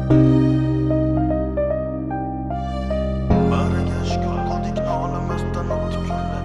Bariga shukr qildik, nolimasdan o'tdi kunlar.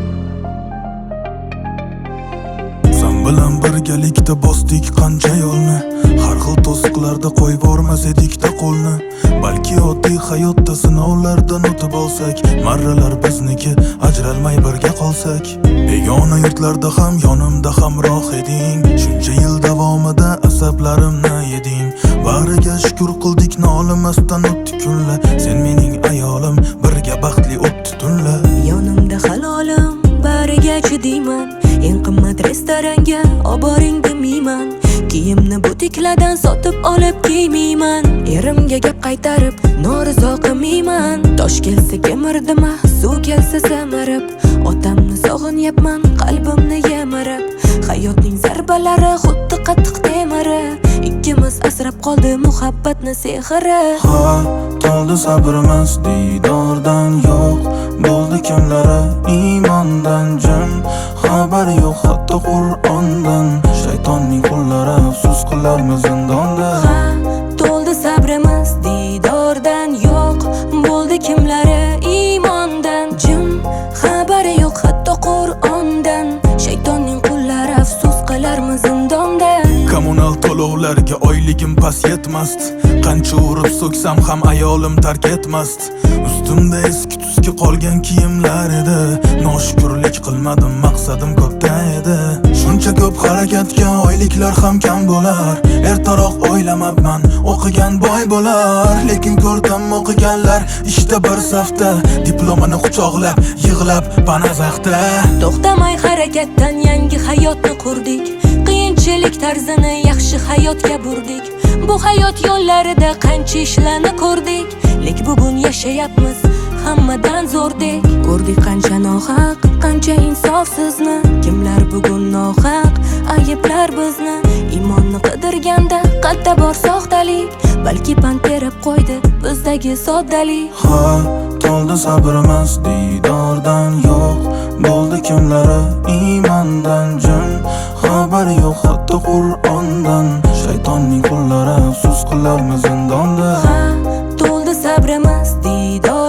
Sen bilan birgalikda bosdik qancha yo'lni, har xil to'siqlarda qo'yib bormas edik-da qo'lni. Balki oddiy hayotda sinovlardan o'tib olsak, marralar bizniki, ajralmay birga qolsak. Begona yurtlarda ham yonimda hamroh eding, shuncha yil davomida asablarimni yeding. Bariga shukr qildik, nolimasdan o'tdi kunlar. Sen mening ayolim, birga baxtli o'tdi tunlar. Yonimda halolim, bariga chidiyman. Eng qimmat restoranga oboring demayman. Kiyimni butikladan sotib olib kiymayman. Erimga gap qaytarib norizo qilmayman. Tosh kelsa kemirdima, suv kelsa samarib. Otamni sog'inyapman, qalbimni yamarib. Hayotning zarbalari xuddi qattiq temiri. Ikkimiz asrab qoldi muhabbatni sehri. Ha, to'ldi sabrimiz diydordan yo'q. Bo'ldi kimlari iymondan jim. Xabari yo'q hatto Qur'ondan. Shaytonning qullari afsus qilarmi zindonda. Ha, to'ldi sabrimiz diydordan yo'q. Bo'ldi kimlari iymondan jim. Xabari yo'q hatto Qur'ondan. Shaytonning qullari afsus qilarmi zindonda. Kommunal to'lovlarga oyligim pas yetmasd. Qancha urib so'ksam ham ayolim tark etmasd. Ustimda eski tuski qolgan kiyimlar edi. Noshukrlik qilmadim, maqsadim ko'pda edi. Shuncha ko'p harakatga oyliklar ham kam bo'lar. Ertaroq o'ylamabman, o'qigan boy bo'lar. Lekin ko'rdim o'qiganlar ishda bir safda, diplomini quchoqlab, yig'lab panazaxda. To'xtamay harakatdan yangi hayotni qurdik. Qiyinchilik tarzini yaxshi hayotga burdik. Bu hayot yo'llarida qancha ishlarni ko'rdik. Lek bugun yashayapmiz hammadan zo'rdek. Ko'rdik qancha nohaq, qancha insofsizni. Kimlar bugun nohaq ayblar bizni. Iymonni qidirganda qalbda bor soxtalik. Balki pand berib qo'ydi bizdagi soddalik. Ha, to'ldi sabrimiz diydordan yo'q. Bo'ldi kimlari iymondan jim. Xabari yo'q hatto Qur'ondan. Shaytonning qullari afsus qilarmi zindonda. Ha, to'ldi sabrimiz diydor